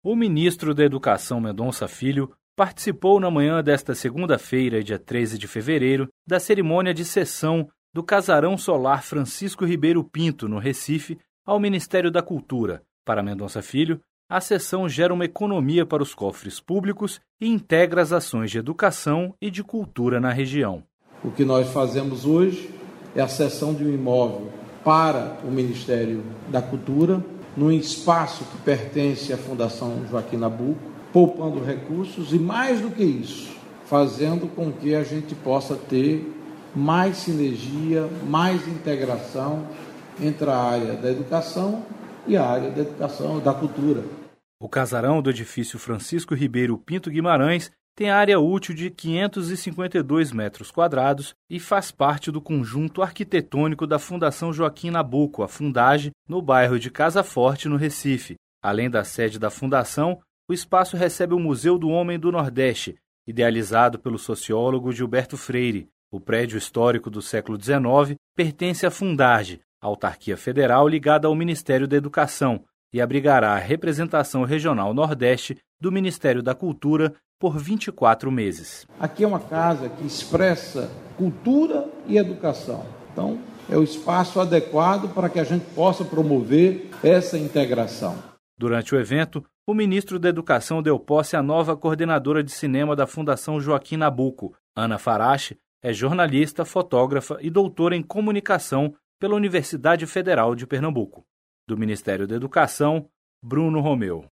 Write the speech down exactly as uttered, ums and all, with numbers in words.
O ministro da Educação, Mendonça Filho, participou na manhã desta segunda-feira, dia treze de fevereiro, da cerimônia de cessão do Casarão Solar Francisco Ribeiro Pinto, no Recife, ao Ministério da Cultura. Para Mendonça Filho, a cessão gera uma economia para os cofres públicos e integra as ações de educação e de cultura na região. O que nós fazemos hoje é a cessão de um imóvel para o Ministério da Cultura, num espaço que pertence à Fundação Joaquim Nabuco, poupando recursos e, mais do que isso, fazendo com que a gente possa ter mais sinergia, mais integração entre a área da educação e a área da educação da cultura. O casarão do edifício Francisco Ribeiro Pinto Guimarães tem área útil de quinhentos e cinquenta e dois metros quadrados e faz parte do conjunto arquitetônico da Fundação Joaquim Nabuco, a Fundage, no bairro de Casa Forte, no Recife. Além da sede da Fundação, o espaço recebe o Museu do Homem do Nordeste, idealizado pelo sociólogo Gilberto Freire. O prédio histórico do século dezenove pertence à Fundage, autarquia federal ligada ao Ministério da Educação, e abrigará a representação regional Nordeste do Ministério da Cultura por vinte e quatro meses. Aqui é uma casa que expressa cultura e educação. Então, é o espaço adequado para que a gente possa promover essa integração. Durante o evento, o ministro da Educação deu posse à nova coordenadora de cinema da Fundação Joaquim Nabuco. Ana Farache é jornalista, fotógrafa e doutora em comunicação pela Universidade Federal de Pernambuco. Do Ministério da Educação, Bruno Romeu.